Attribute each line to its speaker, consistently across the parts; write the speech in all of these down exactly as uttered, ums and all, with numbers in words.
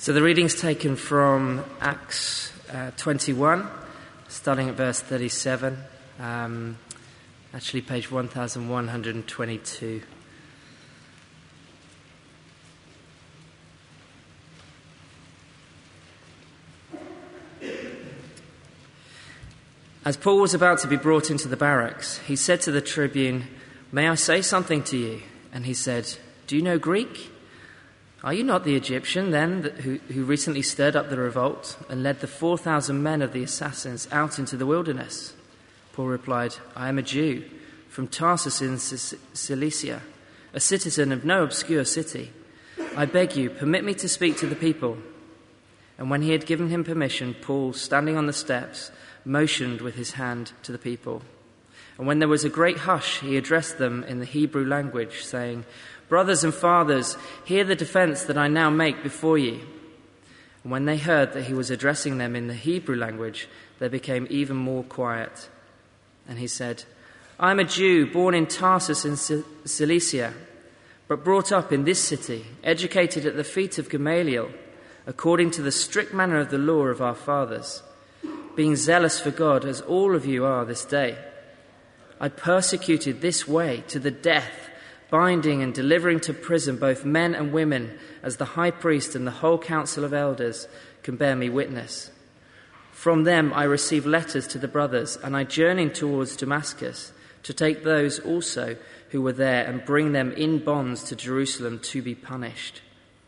Speaker 1: So the reading's taken from Acts uh, twenty-one, starting at verse thirty-seven, um, actually page one thousand one hundred twenty-two. As Paul was about to be brought into the barracks, he said to the tribune, "May I say something to you?" And he said, "Do you know Greek? Are you not the Egyptian, then, who, who recently stirred up the revolt and led the four thousand men of the assassins out into the wilderness?" Paul replied, "I am a Jew from Tarsus in Cilicia, a citizen of no obscure city. I beg you, permit me to speak to the people." And when he had given him permission, Paul, standing on the steps, motioned with his hand to the people. And when there was a great hush, he addressed them in the Hebrew language, saying, "Brothers and fathers, hear the defense that I now make before you." And when they heard that he was addressing them in the Hebrew language, they became even more quiet. And he said, "I am a Jew born in Tarsus in Cilicia, but brought up in this city, educated at the feet of Gamaliel, according to the strict manner of the law of our fathers, being zealous for God as all of you are this day. I persecuted this way to the death, binding and delivering to prison both men and women, as the high priest and the whole council of elders can bear me witness. From them I received letters to the brothers, and I journeyed towards Damascus to take those also who were there and bring them in bonds to Jerusalem to be punished.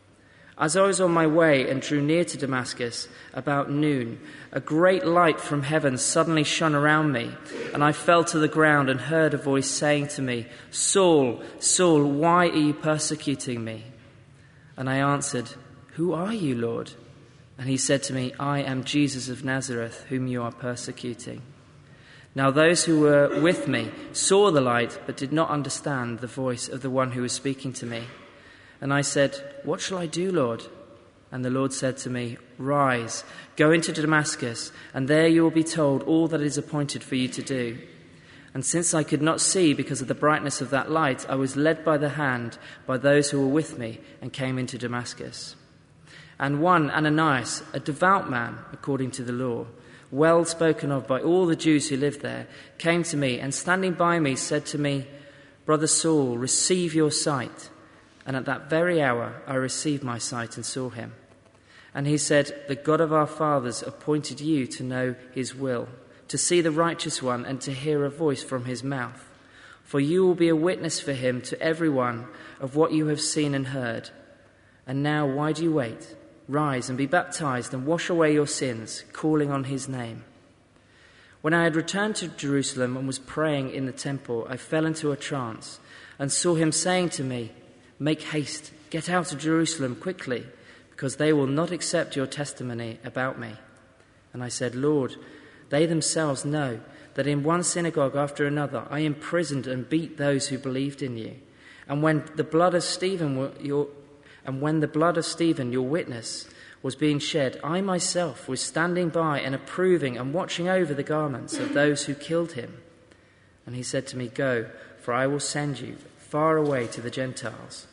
Speaker 1: As I was on my way and drew near to Damascus about noon, a great light from heaven suddenly shone around me, and I fell to the ground and heard a voice saying to me, 'Saul, Saul, why are you persecuting me?' And I answered, 'Who are you, Lord?' And he said to me, 'I am Jesus of Nazareth, whom you are persecuting.' Now those who were with me saw the light, but did not understand the voice of the one who was speaking to me. And I said, 'What shall I do, Lord?' And the Lord said to me, 'Rise, go into Damascus, and there you will be told all that is appointed for you to do.' And since I could not see because of the brightness of that light, I was led by the hand by those who were with me and came into Damascus. And one, Ananias, a devout man according to the law, well spoken of by all the Jews who lived there, came to me and standing by me said to me, 'Brother Saul, receive your sight.' And at that very hour I received my sight and saw him. And he said, 'The God of our fathers appointed you to know his will, to see the righteous one and to hear a voice from his mouth. For you will be a witness for him to everyone of what you have seen and heard. And now why do you wait? Rise and be baptized and wash away your sins, calling on his name.' When I had returned to Jerusalem and was praying in the temple, I fell into a trance and saw him saying to me, 'Make haste, get out of Jerusalem quickly, because they will not accept your testimony about me.' And I said, 'Lord, they themselves know that in one synagogue after another I imprisoned and beat those who believed in you. And when the blood of Stephen, your, and when the blood of Stephen, your witness, was being shed, I myself was standing by and approving and watching over the garments of those who killed him.' And he said to me, 'Go, for I will send you far away to the Gentiles.'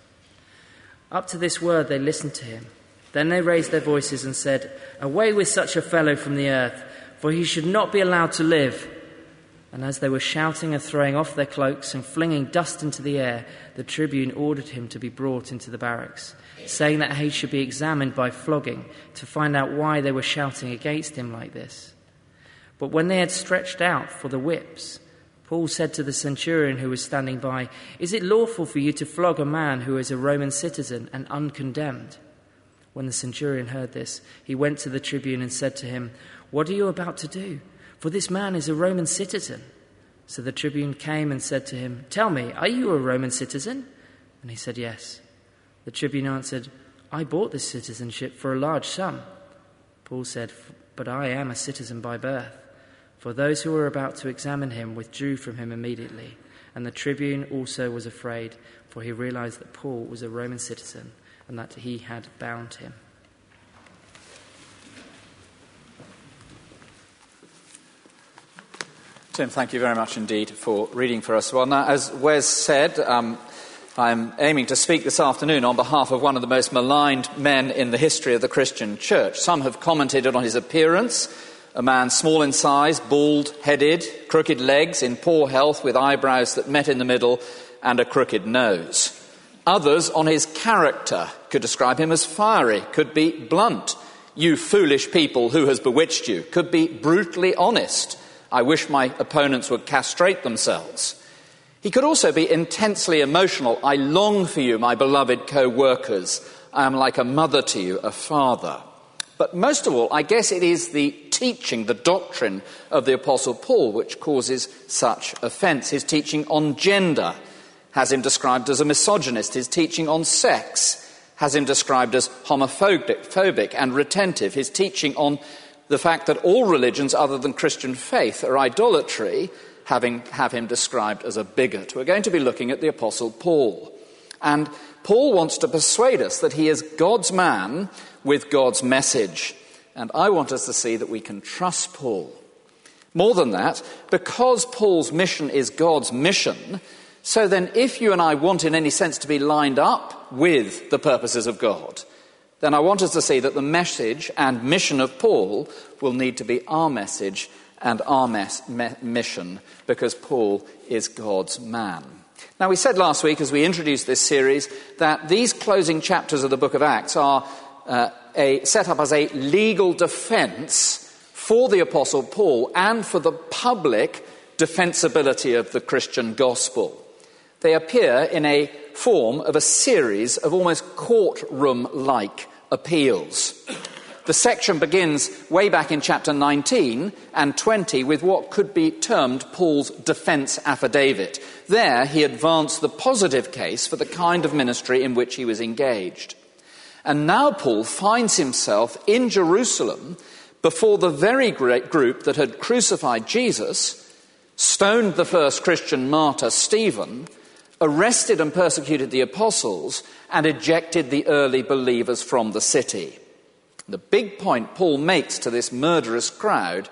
Speaker 1: Up to this word they listened to him. Then they raised their voices and said, 'Away with such a fellow from the earth, for he should not be allowed to live.' And as they were shouting and throwing off their cloaks and flinging dust into the air, the tribune ordered him to be brought into the barracks, saying that he should be examined by flogging to find out why they were shouting against him like this. But when they had stretched out for the whips, Paul said to the centurion who was standing by, 'Is it lawful for you to flog a man who is a Roman citizen and uncondemned?' When the centurion heard this, he went to the tribune and said to him, 'What are you about to do? For this man is a Roman citizen.' So the tribune came and said to him, 'Tell me, are you a Roman citizen?' And he said, 'Yes.' The tribune answered, 'I bought this citizenship for a large sum.' Paul said, 'But I am a citizen by birth.' For those who were about to examine him withdrew from him immediately, and the tribune also was afraid, for he realized that Paul was a Roman citizen and that he had bound him."
Speaker 2: Tim, thank you very much indeed for reading for us. Well, now, as Wes said, um, I'm aiming to speak this afternoon on behalf of one of the most maligned men in the history of the Christian church. Some have commented on his appearance, a man small in size, bald-headed, crooked legs, in poor health, with eyebrows that met in the middle and a crooked nose. Others on his character could describe him as fiery, could be blunt. "You foolish people, who has bewitched you?" Could be brutally honest. "I wish my opponents would castrate themselves." He could also be intensely emotional. "I long for you, my beloved co-workers. I am like a mother to you, a father." But most of all, I guess it is the teaching, the doctrine of the Apostle Paul which causes such offence. His teaching on gender has him described as a misogynist. His teaching on sex has him described as homophobic phobic and retentive. His teaching on the fact that all religions other than Christian faith are idolatry having have him described as a bigot. We're going to be looking at the Apostle Paul. And Paul wants to persuade us that he is God's man with God's message. And I want us to see that we can trust Paul. More than that, because Paul's mission is God's mission, so then if you and I want in any sense to be lined up with the purposes of God, then I want us to see that the message and mission of Paul will need to be our message and our mes- me- mission, because Paul is God's man. Now, we said last week as we introduced this series that these closing chapters of the book of Acts are uh, a, set up as a legal defence for the Apostle Paul and for the public defensibility of the Christian gospel. They appear in a form of a series of almost courtroom-like appeals. The section begins way back in chapter nineteen and twenty with what could be termed Paul's defence affidavit. There he advanced the positive case for the kind of ministry in which he was engaged. And now Paul finds himself in Jerusalem before the very great group that had crucified Jesus, stoned the first Christian martyr Stephen, arrested and persecuted the apostles, and ejected the early believers from the city. The big point Paul makes to this murderous crowd: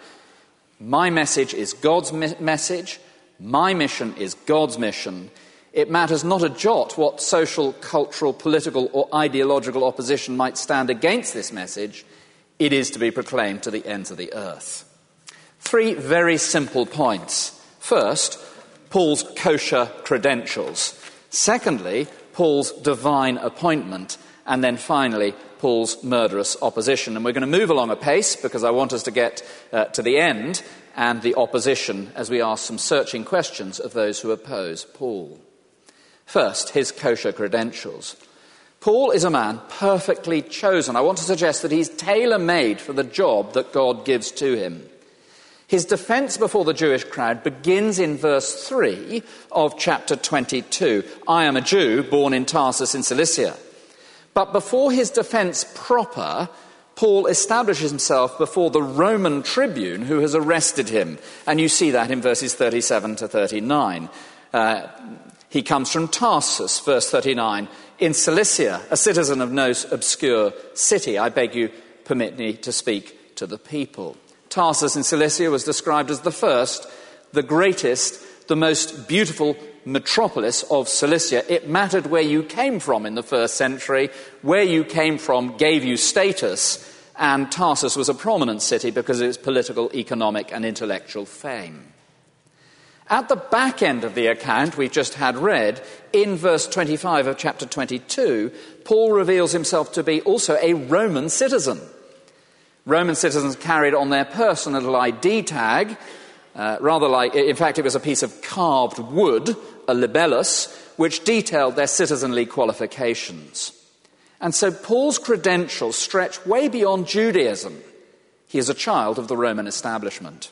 Speaker 2: my message is God's me- message, my mission is God's mission. It matters not a jot what social, cultural, political or ideological opposition might stand against this message. It is to be proclaimed to the ends of the earth. Three very simple points. First, Paul's kosher credentials. Secondly, Paul's divine appointment. And then finally, Paul's murderous opposition. And we're going to move along a pace because I want us to get uh, to the end and the opposition as we ask some searching questions of those who oppose Paul. First, his kosher credentials. Paul is a man perfectly chosen. I want to suggest that he's tailor-made for the job that God gives to him. His defence before the Jewish crowd begins in verse three of chapter twenty-two. I am a Jew born in Tarsus in Cilicia. But before his defence proper, Paul establishes himself before the Roman tribune who has arrested him. And you see that in verses thirty-seven to thirty-nine. Uh, he comes from Tarsus, verse thirty-nine, in Cilicia, a citizen of no obscure city. I beg you, permit me to speak to the people. Tarsus in Cilicia was described as the first, the greatest, the most beautiful metropolis of Cilicia. It mattered where you came from in the first century. Where you came from gave you status, and Tarsus was a prominent city because of its political, economic and intellectual fame. At the back end of the account we've just had read, in verse twenty-five of chapter twenty-two, Paul reveals himself to be also a Roman citizen. Roman citizens carried on their person a little I D tag, uh, rather like, in fact, it was a piece of carved wood, a libellus, which detailed their citizenly qualifications. And so Paul's credentials stretch way beyond Judaism. He is a child of the Roman establishment.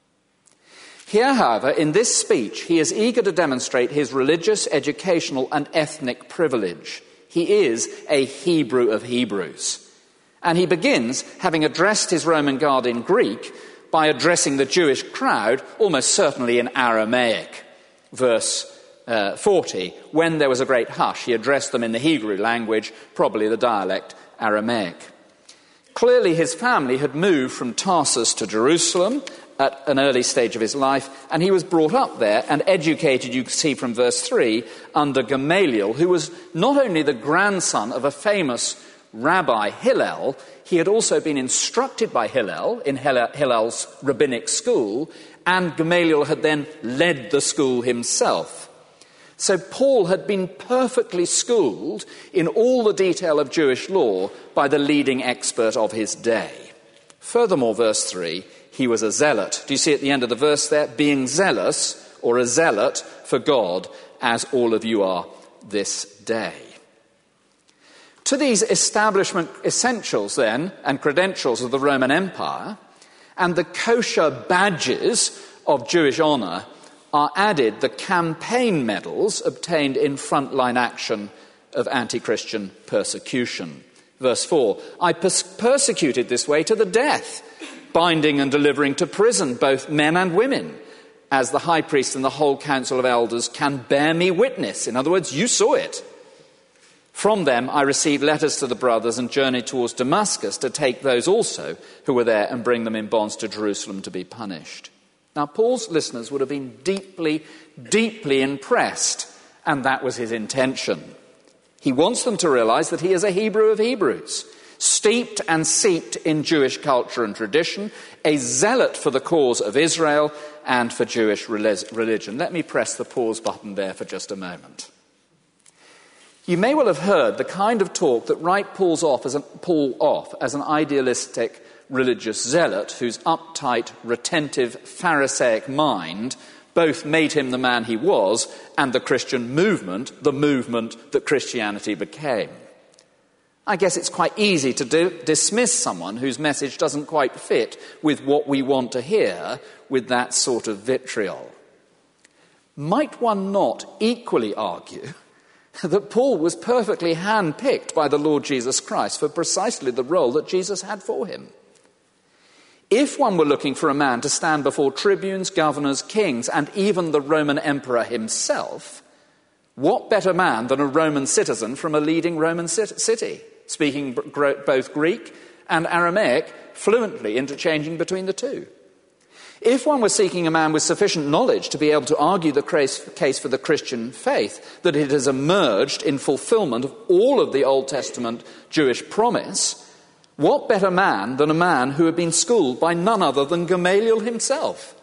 Speaker 2: Here, however, in this speech, he is eager to demonstrate his religious, educational, and ethnic privilege. He is a Hebrew of Hebrews. And he begins, having addressed his Roman guard in Greek, by addressing the Jewish crowd, almost certainly in Aramaic. Verse uh, forty, when there was a great hush, he addressed them in the Hebrew language, probably the dialect Aramaic. Clearly his family had moved from Tarsus to Jerusalem, at an early stage of his life, and he was brought up there and educated, you can see from verse three, under Gamaliel, who was not only the grandson of a famous rabbi, Hillel, he had also been instructed by Hillel in Hillel's rabbinic school, and Gamaliel had then led the school himself. So Paul had been perfectly schooled in all the detail of Jewish law by the leading expert of his day. Furthermore, verse three, he was a zealot. Do you see at the end of the verse there? Being zealous, or a zealot for God, as all of you are this day. To these establishment essentials, then, and credentials of the Roman Empire, and the kosher badges of Jewish honour, are added the campaign medals obtained in frontline action of anti-Christian persecution. Verse four, I pers- persecuted this way to the death, binding and delivering to prison both men and women, as the high priest and the whole council of elders can bear me witness. In other words, you saw it. From them I received letters to the brothers and journeyed towards Damascus to take those also who were there and bring them in bonds to Jerusalem to be punished. Now, Paul's listeners would have been deeply, deeply impressed, and that was his intention. He wants them to realize that he is a Hebrew of Hebrews, steeped and seeped in Jewish culture and tradition, a zealot for the cause of Israel and for Jewish religion. Let me press the pause button there for just a moment. You may well have heard the kind of talk that write Paul's off as a, Paul off as an idealistic religious zealot whose uptight, retentive, Pharisaic mind both made him the man he was and the Christian movement, the movement that Christianity became. I guess it's quite easy to do, dismiss someone whose message doesn't quite fit with what we want to hear with that sort of vitriol. Might one not equally argue that Paul was perfectly hand-picked by the Lord Jesus Christ for precisely the role that Jesus had for him? If one were looking for a man to stand before tribunes, governors, kings, and even the Roman emperor himself, what better man than a Roman citizen from a leading Roman city, speaking both Greek and Aramaic fluently, interchanging between the two? If one were seeking a man with sufficient knowledge to be able to argue the case for the Christian faith, that it has emerged in fulfillment of all of the Old Testament Jewish promise, what better man than a man who had been schooled by none other than Gamaliel himself?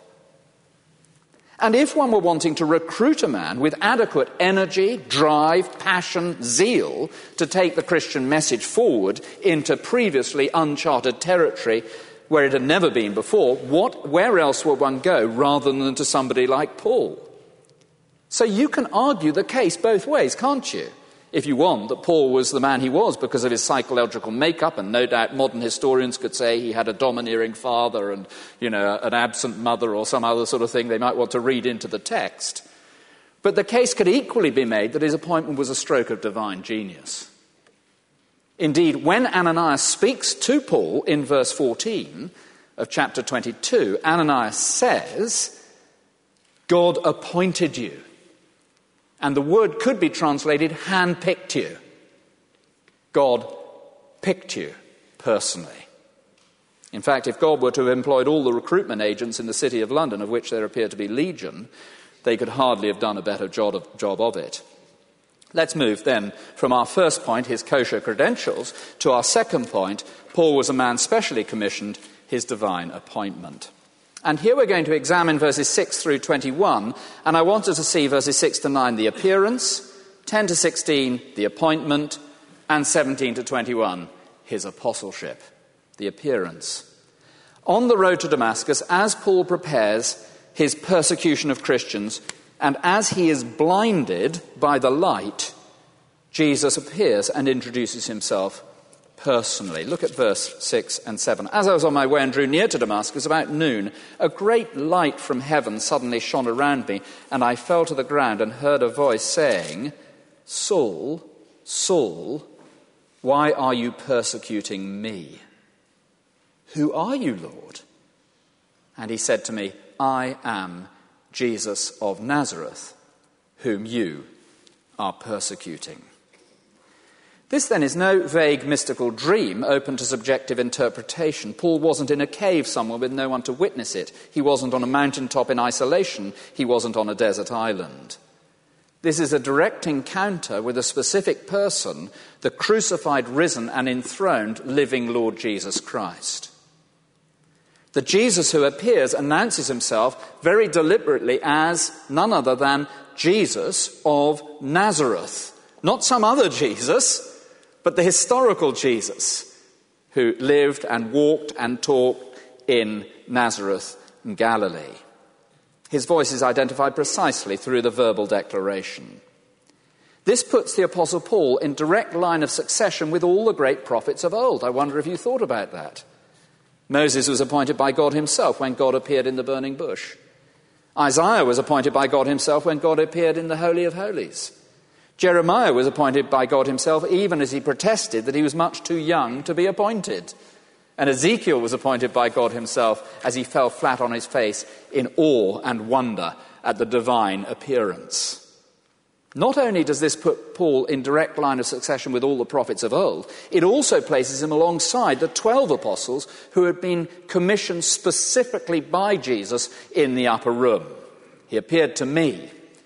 Speaker 2: And if one were wanting to recruit a man with adequate energy, drive, passion, zeal to take the Christian message forward into previously uncharted territory where it had never been before, what, where else would one go rather than to somebody like Paul? So you can argue the case both ways, can't you? If you want, that Paul was the man he was because of his psychological makeup, and no doubt modern historians could say he had a domineering father and, you know, an absent mother or some other sort of thing they might want to read into the text. But the case could equally be made that his appointment was a stroke of divine genius. Indeed, when Ananias speaks to Paul in verse fourteen of chapter twenty-two, Ananias says, God appointed you. And the word could be translated, hand-picked you. God picked you personally. In fact, if God were to have employed all the recruitment agents in the city of London, of which there appear to be legion, they could hardly have done a better job of, job of it. Let's move then from our first point, his kosher credentials, to our second point, Paul was a man specially commissioned, his divine appointment. And here we're going to examine verses six through twenty-one, and I wanted to see verses six to nine, the appearance, ten to sixteen, the appointment, and seventeen to twenty-one, his apostleship, the appearance. On the road to Damascus, as Paul prepares his persecution of Christians, and as he is blinded by the light, Jesus appears and introduces himself personally. Look at verse six and seven. As I was on my way and drew near to Damascus about noon, a great light from heaven suddenly shone around me, and I fell to the ground and heard a voice saying, Saul, Saul, why are you persecuting me? Who are you, Lord? And he said to me, I am Jesus of Nazareth, whom you are persecuting. This then is no vague mystical dream open to subjective interpretation. Paul wasn't in a cave somewhere with no one to witness it. He wasn't on a mountaintop in isolation. He wasn't on a desert island. This is a direct encounter with a specific person, the crucified, risen and enthroned living Lord Jesus Christ. The Jesus who appears announces himself very deliberately as none other than Jesus of Nazareth. Not some other Jesus, but the historical Jesus who lived and walked and talked in Nazareth in Galilee. His voice is identified precisely through the verbal declaration. This puts the Apostle Paul in direct line of succession with all the great prophets of old. I wonder if you thought about that. Moses was appointed by God himself when God appeared in the burning bush. Isaiah was appointed by God himself when God appeared in the Holy of Holies. Jeremiah was appointed by God himself even as he protested that he was much too young to be appointed. And Ezekiel was appointed by God himself as he fell flat on his face in awe and wonder at the divine appearance. Not only does this put Paul in direct line of succession with all the prophets of old, it also places him alongside the twelve apostles who had been commissioned specifically by Jesus in the upper room. He appeared to me.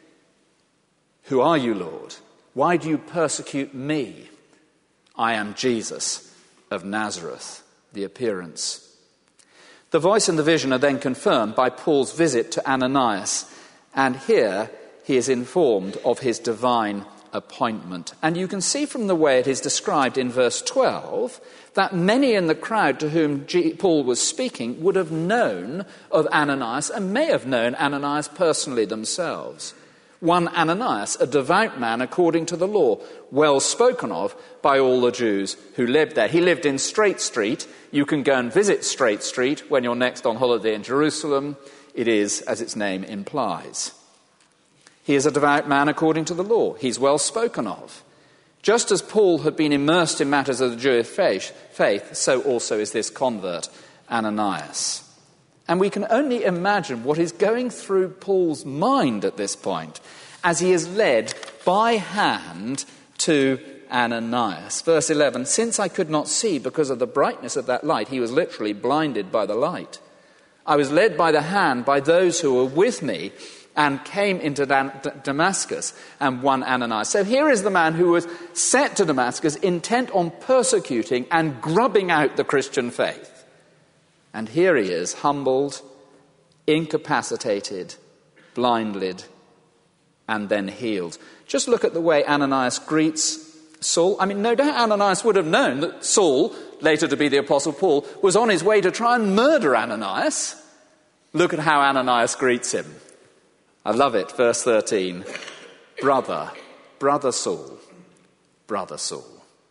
Speaker 2: Who are you, Lord? Why do you persecute me? I am Jesus of Nazareth. The appearance. The voice and the vision are then confirmed by Paul's visit to Ananias, and here he is informed of his divine appointment. And you can see from the way it is described in verse twelve that many in the crowd to whom G- Paul was speaking would have known of Ananias and may have known Ananias personally themselves. One Ananias, a devout man according to the law, well spoken of by all the Jews who lived there. He lived in Straight Street. You can go and visit Straight Street when you're next on holiday in Jerusalem. It is, as its name implies. He is a devout man according to the law. He's well spoken of. Just as Paul had been immersed in matters of the Jewish faith, so also is this convert, Ananias. And we can only imagine what is going through Paul's mind at this point as he is led by hand to Ananias. Verse eleven, since I could not see because of the brightness of that light, he was literally blinded by the light. I was led by the hand by those who were with me and came into Damascus and won Ananias. So here is the man who was set to Damascus intent on persecuting and grubbing out the Christian faith. And here he is, humbled, incapacitated, blinded, and then healed. Just look at the way Ananias greets Saul. I mean, no doubt Ananias would have known that Saul, later to be the Apostle Paul, was on his way to try and murder Ananias. Look at how Ananias greets him. I love it, verse thirteen. Brother, brother Saul, brother Saul.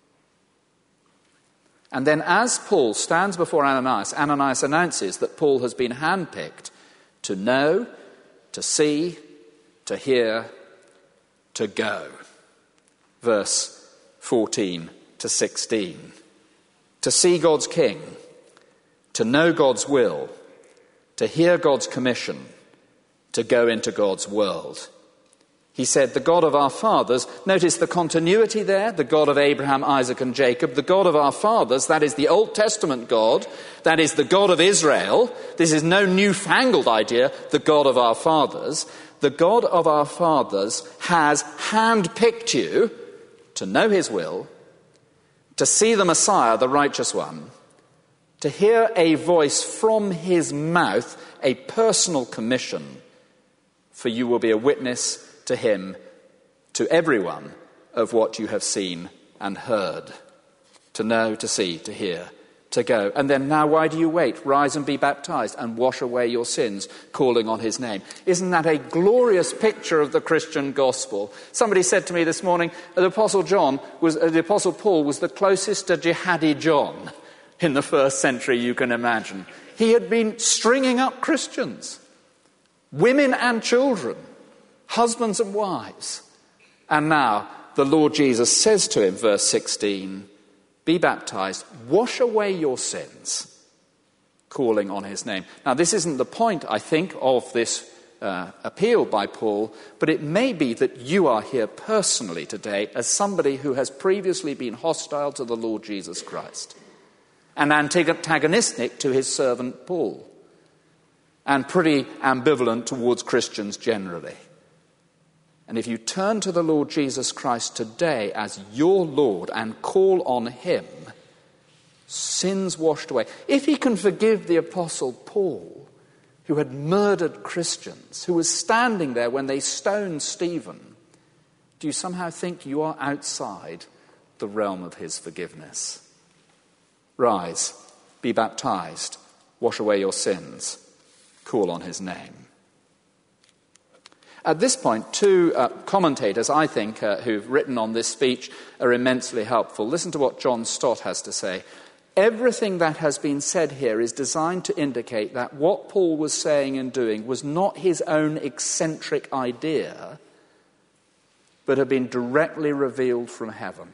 Speaker 2: And then as Paul stands before Ananias, Ananias announces that Paul has been handpicked to know, to see, to hear, to go. Verse fourteen to sixteen. To see God's King, to know God's will, to hear God's commission, to go into God's world. He said, the God of our fathers, notice the continuity there, the God of Abraham, Isaac and Jacob, the God of our fathers, that is the Old Testament God, that is the God of Israel. This is no newfangled idea, the God of our fathers. The God of our fathers has handpicked you to know his will, to see the Messiah, the righteous one, to hear a voice from his mouth, a personal commission, for you will be a witness to him, to everyone, of what you have seen and heard. To know, to see, to hear, to go. And then now why do you wait? Rise and be baptized and wash away your sins, calling on his name. Isn't that a glorious picture of the Christian gospel? Somebody said to me this morning, the Apostle John was, uh, the Apostle Paul was the closest to Jihadi John in the first century you can imagine. He had been stringing up Christians, women and children, husbands and wives. And now the Lord Jesus says to him, verse sixteen, be baptized, wash away your sins, calling on his name. Now this isn't the point, I think, of this uh, appealed by Paul, but it may be that you are here personally today as somebody who has previously been hostile to the Lord Jesus Christ and antagonistic to his servant Paul and pretty ambivalent towards Christians generally. And if you turn to the Lord Jesus Christ today as your Lord and call on him, sins washed away. If he can forgive the Apostle Paul, who had murdered Christians, who was standing there when they stoned Stephen, do you somehow think you are outside the realm of his forgiveness? Rise, be baptized, wash away your sins, call on his name. At this point, two uh, commentators, I think, uh, who've written on this speech are immensely helpful. Listen to what John Stott has to say. Everything that has been said here is designed to indicate that what Paul was saying and doing was not his own eccentric idea, but had been directly revealed from heaven.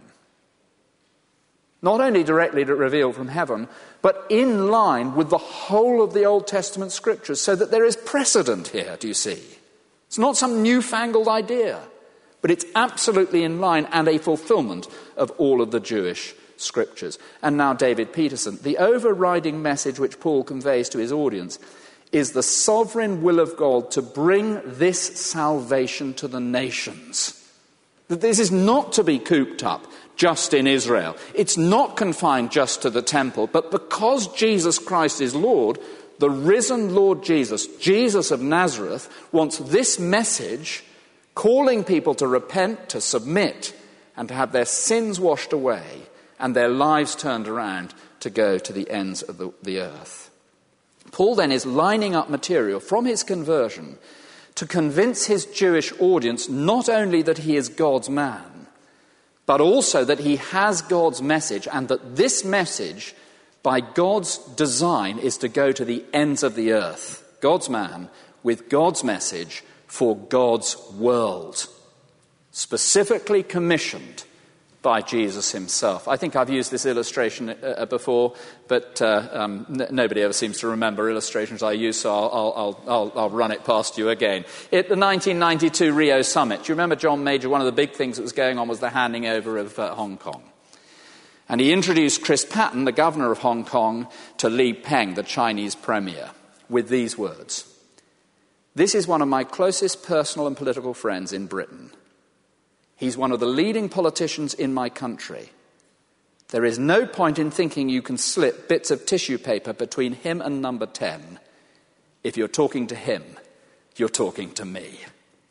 Speaker 2: Not only directly revealed from heaven, but in line with the whole of the Old Testament scriptures, so that there is precedent here, do you see? It's not some newfangled idea, but it's absolutely in line and a fulfillment of all of the Jewish scriptures. And now David Peterson. The overriding message which Paul conveys to his audience is the sovereign will of God to bring this salvation to the nations. That this is not to be cooped up just in Israel. It's not confined just to the temple, but because Jesus Christ is Lord, the risen Lord Jesus, Jesus of Nazareth, wants this message calling people to repent, to submit, and to have their sins washed away and their lives turned around to go to the ends of the, the earth. Paul then is lining up material from his conversion to convince his Jewish audience not only that he is God's man, but also that he has God's message and that this message, by God's design, is to go to the ends of the earth. God's man with God's message for God's world, specifically commissioned by Jesus himself. I think I've used this illustration uh, before, but uh, um, n- nobody ever seems to remember illustrations I use, so I'll, I'll, I'll, I'll run it past you again. At the nineteen ninety-two Rio Summit, do you remember John Major? One of the big things that was going on was the handing over of uh, Hong Kong. And he introduced Chris Patten, the governor of Hong Kong, to Li Peng, the Chinese premier, with these words. This is one of my closest personal and political friends in Britain. He's one of the leading politicians in my country. There is no point in thinking you can slip bits of tissue paper between him and number ten. If you're talking to him, you're talking to me.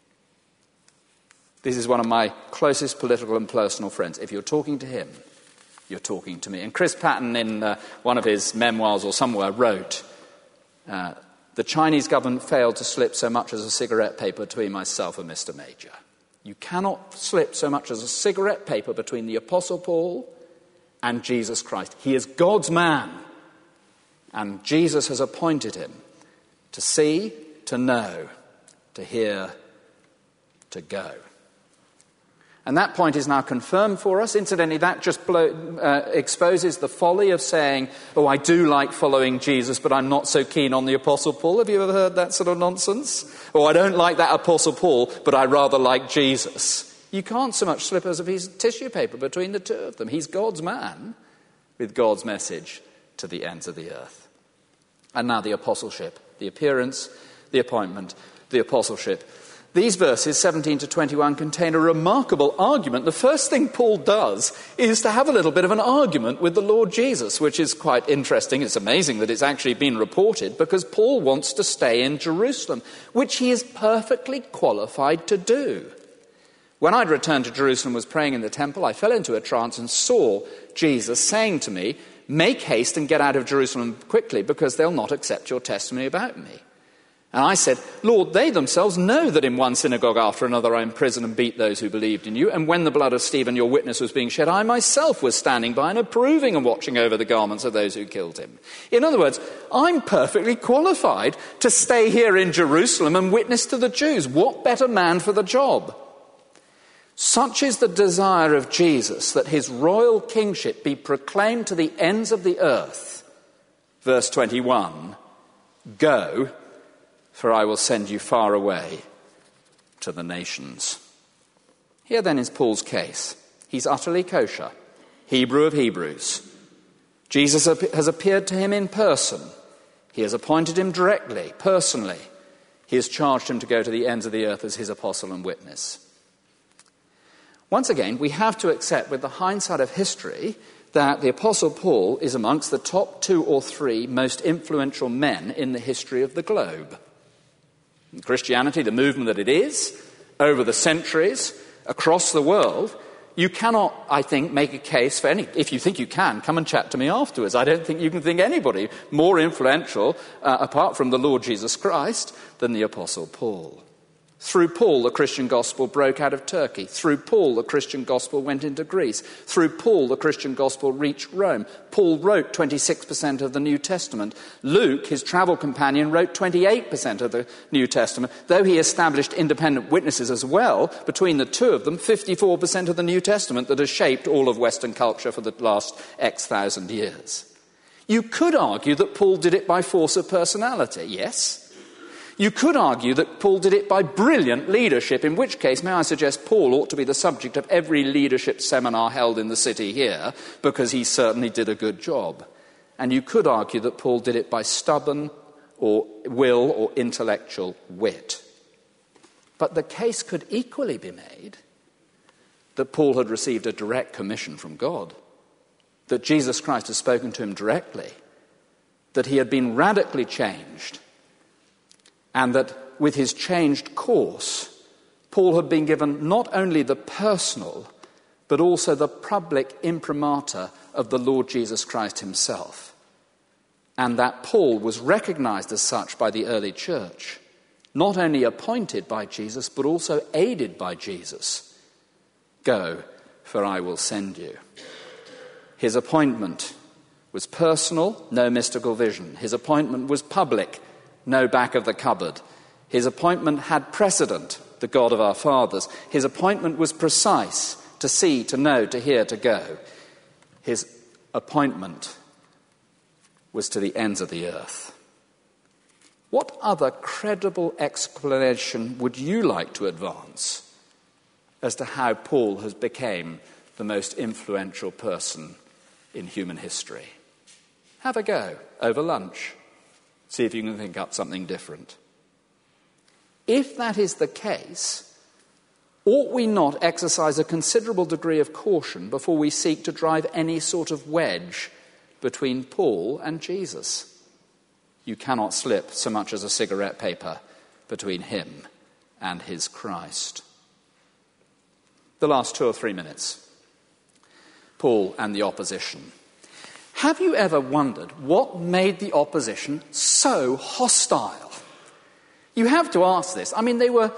Speaker 2: This is one of my closest political and personal friends. If you're talking to him, you're talking to me. And Chris Patten, in uh, one of his memoirs or somewhere, wrote, uh, the Chinese government failed to slip so much as a cigarette paper between myself and Mister Major. You cannot slip so much as a cigarette paper between the Apostle Paul and Jesus Christ. He is God's man, and Jesus has appointed him to see, to know, to hear, to go. And that point is now confirmed for us. Incidentally, that just blow, uh, exposes the folly of saying, oh, I do like following Jesus, but I'm not so keen on the Apostle Paul. Have you ever heard that sort of nonsense? Or I don't like that Apostle Paul, but I rather like Jesus. You can't so much slip as a piece of tissue paper between the two of them. He's God's man with God's message to the ends of the earth. And now the apostleship, the appearance, the appointment, the apostleship. These verses, seventeen to twenty-one, contain a remarkable argument. The first thing Paul does is to have a little bit of an argument with the Lord Jesus, which is quite interesting. It's amazing that it's actually been reported, because Paul wants to stay in Jerusalem, which he is perfectly qualified to do. When I'd returned to Jerusalem and was praying in the temple, I fell into a trance and saw Jesus saying to me, make haste and get out of Jerusalem quickly, because they'll not accept your testimony about me. And I said, Lord, they themselves know that in one synagogue after another I imprisoned and beat those who believed in you. And when the blood of Stephen, your witness, was being shed, I myself was standing by and approving and watching over the garments of those who killed him. In other words, I'm perfectly qualified to stay here in Jerusalem and witness to the Jews. What better man for the job? Such is the desire of Jesus, that his royal kingship be proclaimed to the ends of the earth. Verse twenty-one, go, for I will send you far away to the nations. Here then is Paul's case. He's utterly kosher, Hebrew of Hebrews. Jesus has appeared to him in person. He has appointed him directly, personally. He has charged him to go to the ends of the earth as his apostle and witness. Once again, we have to accept with the hindsight of history that the Apostle Paul is amongst the top two or three most influential men in the history of the globe. In Christianity, the movement that it is, over the centuries, across the world, you cannot, I think, make a case for any... If you think you can, come and chat to me afterwards. I don't think you can think anybody more influential, uh, apart from the Lord Jesus Christ, than the Apostle Paul. Through Paul, the Christian gospel broke out of Turkey. Through Paul, the Christian gospel went into Greece. Through Paul, the Christian gospel reached Rome. Paul wrote twenty-six percent of the New Testament. Luke, his travel companion, wrote twenty-eight percent of the New Testament. Though he established independent witnesses as well, between the two of them, fifty-four percent of the New Testament that has shaped all of Western culture for the last X thousand years. You could argue that Paul did it by force of personality, yes. You could argue that Paul did it by brilliant leadership, in which case, may I suggest, Paul ought to be the subject of every leadership seminar held in the city here, because he certainly did a good job. And you could argue that Paul did it by stubborn or will or intellectual wit. But the case could equally be made that Paul had received a direct commission from God, that Jesus Christ had spoken to him directly, that he had been radically changed, and that with his changed course, Paul had been given not only the personal, but also the public imprimatur of the Lord Jesus Christ himself. And that Paul was recognized as such by the early church, not only appointed by Jesus, but also aided by Jesus. Go, for I will send you. His appointment was personal, no mystical vision. His appointment was public, no back of the cupboard. His appointment had precedent, the God of our fathers. His appointment was precise, to see, to know, to hear, to go. His appointment was to the ends of the earth. What other credible explanation would you like to advance as to how Paul has become the most influential person in human history? Have a go over lunch. See if you can think up something different. If that is the case, ought we not exercise a considerable degree of caution before we seek to drive any sort of wedge between Paul and Jesus? You cannot slip so much as a cigarette paper between him and his Christ. The last two or three minutes. Paul and the opposition. Have you ever wondered what made the opposition so hostile? You have to ask this. I mean, they were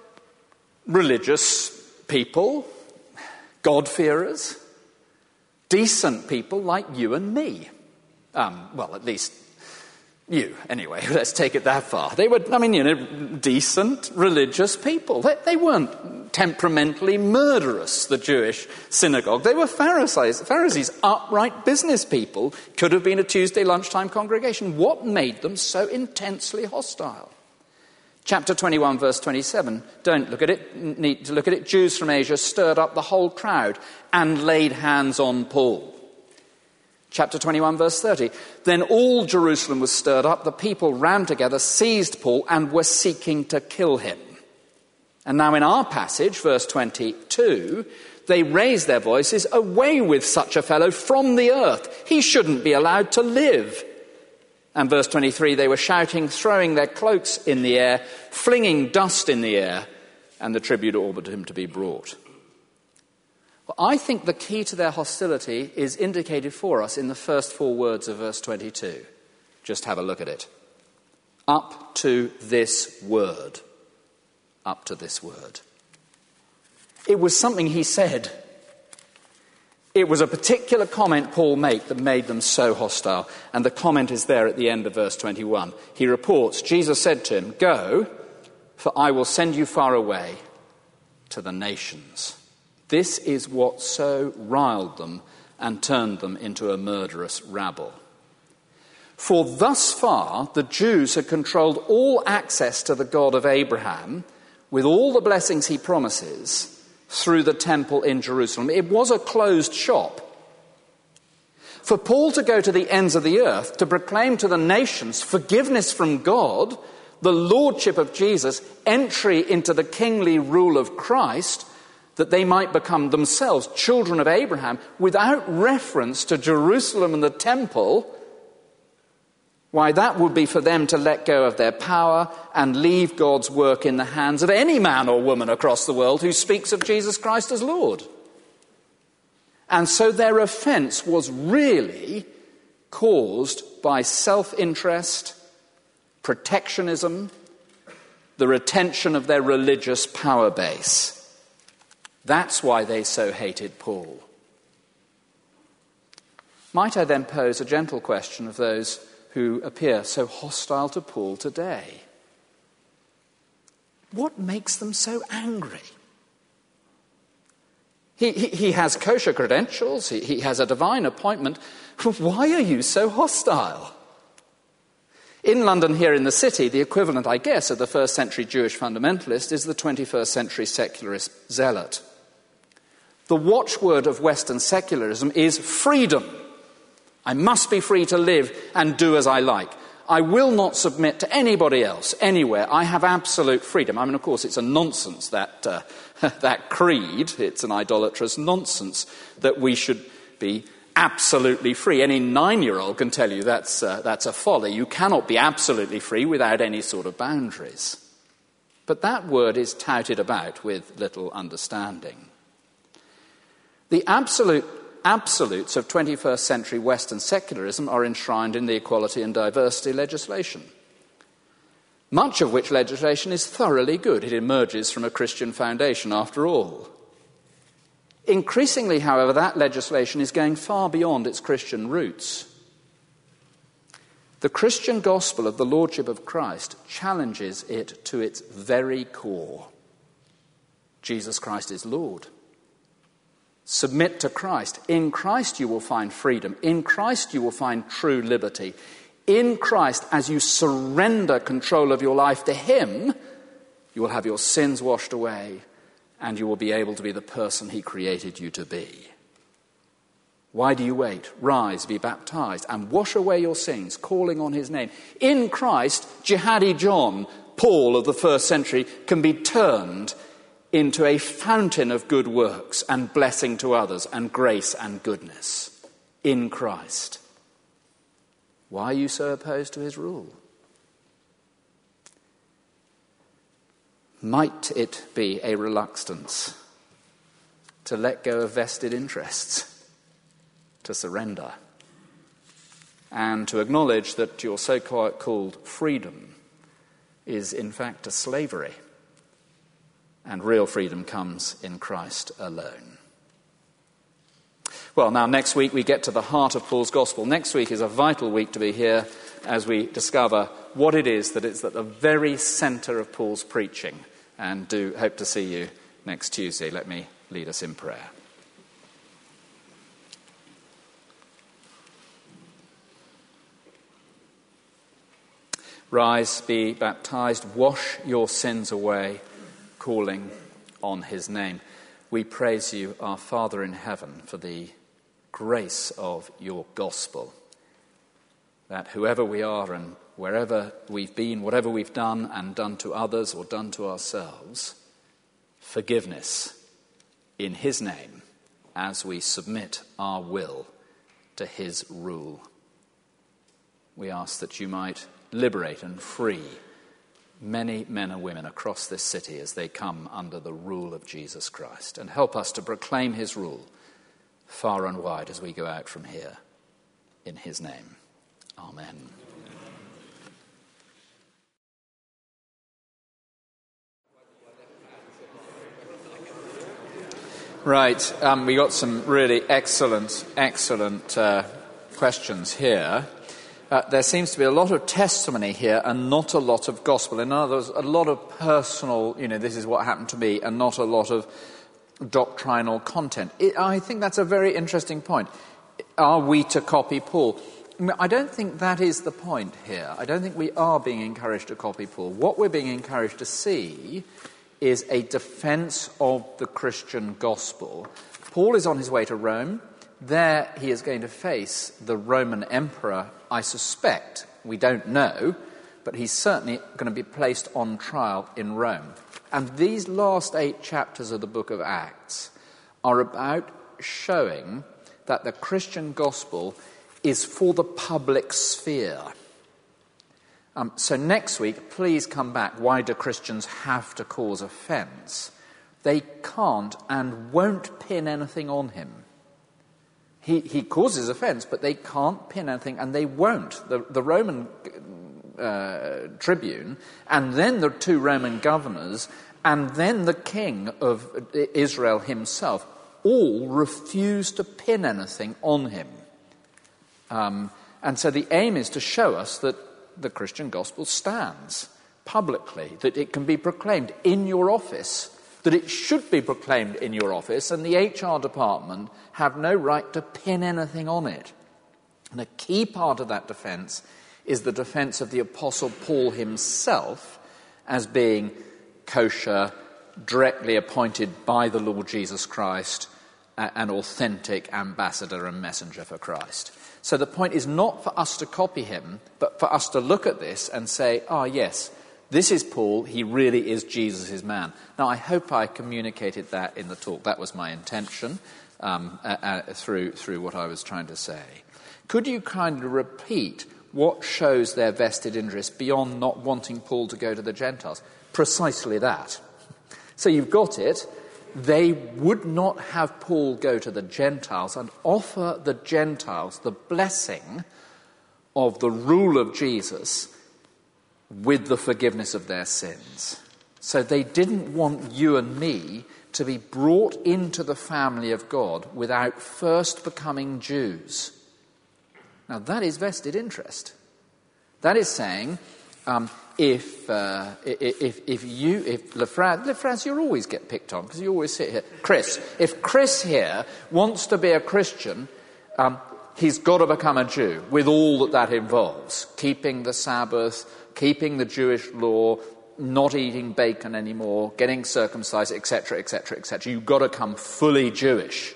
Speaker 2: religious people, God-fearers, decent people like you and me. Um, well, at least you, anyway. Let's take it that far. They were, I mean, you know, decent, religious people. They, they weren't temperamentally murderous, the Jewish synagogue. They were Pharisees, Pharisees, upright business people. Could have been a Tuesday lunchtime congregation. What made them so intensely hostile? Chapter twenty-one, verse twenty-seven. Don't look at it. Need to look at it. Jews from Asia stirred up the whole crowd and laid hands on Paul. Chapter twenty-one, verse thirty. Then all Jerusalem was stirred up. The people ran together, seized Paul, and were seeking to kill him. And now in our passage, verse twenty-two, they raise their voices, away with such a fellow from the earth. He shouldn't be allowed to live. And verse twenty-three, they were shouting, throwing their cloaks in the air, flinging dust in the air, and the tribune ordered him to be brought. Well, I think the key to their hostility is indicated for us in the first four words of verse twenty-two. Just have a look at it. Up to this word. Up to this word. It was something he said. It was a particular comment Paul made that made them so hostile. And the comment is there at the end of verse twenty-one. He reports, Jesus said to him, "Go, for I will send you far away to the nations." This is what so riled them and turned them into a murderous rabble. For thus far the Jews had controlled all access to the God of Abraham with all the blessings he promises through the temple in Jerusalem. It was a closed shop. For Paul to go to the ends of the earth to proclaim to the nations forgiveness from God, the lordship of Jesus, entry into the kingly rule of Christ, that they might become themselves children of Abraham without reference to Jerusalem and the temple, why, that would be for them to let go of their power and leave God's work in the hands of any man or woman across the world who speaks of Jesus Christ as Lord. And so their offence was really caused by self-interest, protectionism, the retention of their religious power base. That's why they so hated Paul. Might I then pose a gentle question of those who appear so hostile to Paul today? What makes them so angry? He, he, he has kosher credentials, he, he has a divine appointment. Why are you so hostile? In London, here in the city, the equivalent, I guess, of the first century Jewish fundamentalist is the twenty-first century secularist zealot. The watchword of Western secularism is freedom. I must be free to live and do as I like. I will not submit to anybody else, anywhere. I have absolute freedom. I mean, of course, it's a nonsense, that uh, that creed. It's an idolatrous nonsense that we should be absolutely free. Any nine-year-old can tell you that's, uh, that's a folly. You cannot be absolutely free without any sort of boundaries. But that word is touted about with little understanding. The absolute absolutes of twenty-first century Western secularism are enshrined in the equality and diversity legislation, much of which legislation is thoroughly good. It emerges from a Christian foundation, after all. Increasingly, however, that legislation is going far beyond its Christian roots. The Christian gospel of the Lordship of Christ challenges it to its very core. Jesus Christ is Lord. Submit to Christ. In Christ you will find freedom. In Christ you will find true liberty. In Christ, as you surrender control of your life to Him, you will have your sins washed away and you will be able to be the person He created you to be. Why do you wait? Rise, be baptized, and wash away your sins, calling on His name. In Christ, Jihadi John, Paul of the first century, can be turned into a fountain of good works and blessing to others and grace and goodness. In Christ. Why are you so opposed to His rule? Might it be a reluctance to let go of vested interests, to surrender, and to acknowledge that your so-called freedom is in fact a slavery, and real freedom comes in Christ alone? Well, now next week we get to the heart of Paul's gospel. Next week is a vital week to be here as we discover what it is that is at the very centre of Paul's preaching. And do hope to see you next Tuesday. Let me lead us in prayer. Rise, be baptized, wash your sins away, calling on His name. We praise you, our Father in heaven, for the grace of your gospel, that whoever we are and wherever we've been, whatever we've done and done to others or done to ourselves, forgiveness in His name as we submit our will to His rule. We ask that you might liberate and free many men and women across this city as they come under the rule of Jesus Christ, and help us to proclaim His rule far and wide as we go out from here. In His name, amen. Right, um, we got some really excellent, excellent uh, questions here. Uh, there seems to be a lot of testimony here and not a lot of gospel. In other words, a lot of personal, you know, this is what happened to me, and not a lot of doctrinal content. It, I think that's a very interesting point. Are we to copy Paul? I don't think that is the point here. I don't think we are being encouraged to copy Paul. What we're being encouraged to see is a defense of the Christian gospel. Paul is on his way to Rome. There he is going to face the Roman emperor, I suspect. We don't know, but he's certainly going to be placed on trial in Rome. And these last eight chapters of the book of Acts are about showing that the Christian gospel is for the public sphere. Um, so next week, please come back. Why do Christians have to cause offence? They can't and won't pin anything on him. He, he causes offence, but they can't pin anything, and they won't. The, the Roman uh, tribune, and then the two Roman governors, and then the king of Israel himself, all refuse to pin anything on him. Um, and so the aim is to show us that the Christian gospel stands publicly, that it can be proclaimed in your office, that it should be proclaimed in your office, and the H R department have no right to pin anything on it. And a key part of that defence is the defence of the Apostle Paul himself as being kosher, directly appointed by the Lord Jesus Christ, an authentic ambassador and messenger for Christ. So the point is not for us to copy him, but for us to look at this and say, ah, yes, this is Paul, he really is Jesus' man. Now, I hope I communicated that in the talk. That was my intention um, uh, uh, through, through what I was trying to say. Could you kindly repeat what shows their vested interest beyond not wanting Paul to go to the Gentiles? Precisely that. So you've got it. They would not have Paul go to the Gentiles and offer the Gentiles the blessing of the rule of Jesus with the forgiveness of their sins. So they didn't want you and me to be brought into the family of God without first becoming Jews. Now that is vested interest. That is saying, um, if, uh, if if you, if Lefraz, Lefraz, you always get picked on because you always sit here. Chris, if Chris here wants to be a Christian, um, he's got to become a Jew with all that that involves. Keeping the Sabbath, keeping the Jewish law, not eating bacon anymore, getting circumcised, et cetera, et cetera, et cetera. You've got to come fully Jewish.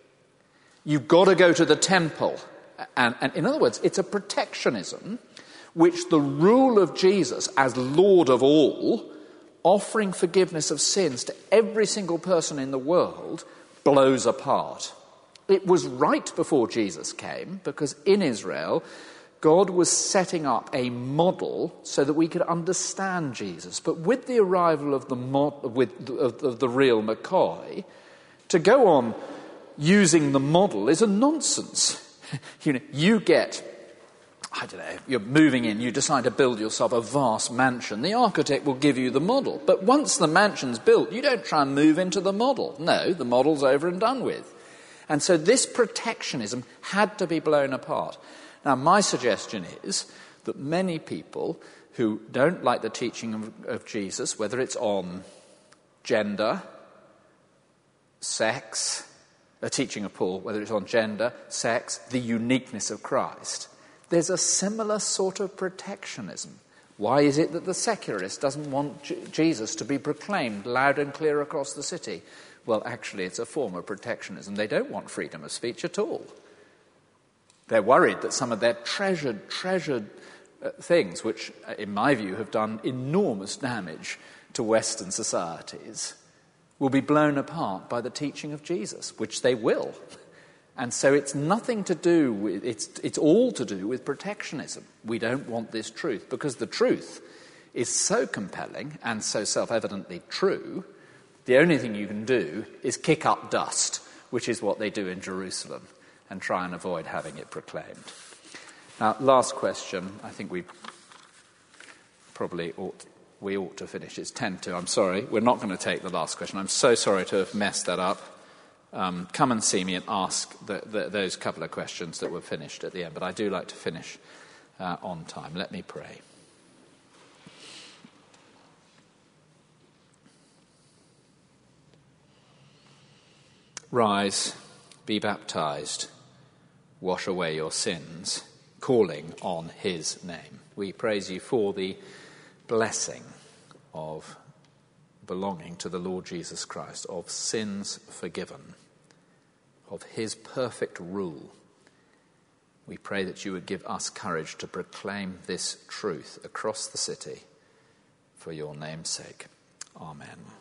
Speaker 2: You've got to go to the temple. And, and in other words, it's a protectionism which the rule of Jesus as Lord of all, offering forgiveness of sins to every single person in the world, blows apart. It was right before Jesus came, because in Israel, God was setting up a model so that we could understand Jesus. But with the arrival of the mod, with of, of the real McCoy, to go on using the model is a nonsense. You know, you get, I don't know, you're moving in, you decide to build yourself a vast mansion. The architect will give you the model. But once the mansion's built, you don't try and move into the model. No, the model's over and done with. And so this protectionism had to be blown apart. Now, my suggestion is that many people who don't like the teaching of, of Jesus, whether it's on gender, sex, the teaching of Paul, whether it's on gender, sex, the uniqueness of Christ, there's a similar sort of protectionism. Why is it that the secularist doesn't want J- Jesus to be proclaimed loud and clear across the city? Well, actually, it's a form of protectionism. They don't want freedom of speech at all. They're worried that some of their treasured, treasured uh, things, which, uh, in my view, have done enormous damage to Western societies, will be blown apart by the teaching of Jesus, which they will. And so it's nothing to do with, it's, it's all to do with protectionism. We don't want this truth, because the truth is so compelling and so self-evidently true, the only thing you can do is kick up dust, which is what they do in Jerusalem, and try and avoid having it proclaimed. Now, last question. I think we probably ought, we ought to finish. It's ten to. I'm sorry. We're not going to take the last question. I'm so sorry to have messed that up. Um, come and see me and ask the, the, those couple of questions that were finished at the end. But I do like to finish uh, on time. Let me pray. Rise, be baptized, wash away your sins, calling on his name. We praise you for the blessing of belonging to the Lord Jesus Christ, of sins forgiven, of his perfect rule. We pray that you would give us courage to proclaim this truth across the city for your name's sake. Amen.